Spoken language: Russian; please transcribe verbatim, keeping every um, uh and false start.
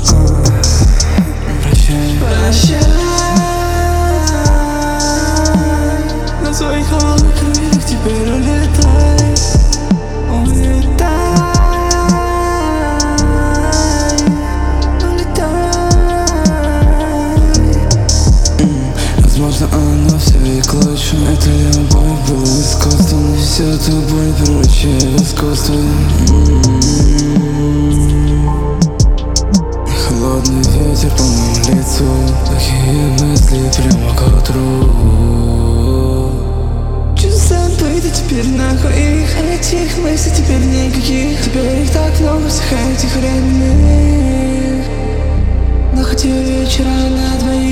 Прощай, прощай. На своих холодных крыльях теперь улетай, улетай, улетай. Возможно, оно все и к лучшему. Эта любовь была искусством, и всю эту боль превращая в искусство. Холодный ветер по моему лицу, плохие мысли прямо к утру. Чувства забыты теперь нахуй их, этих мыслей теперь никаких. Теперь их так много, всех этих временных. Но хотя вечера на двоих.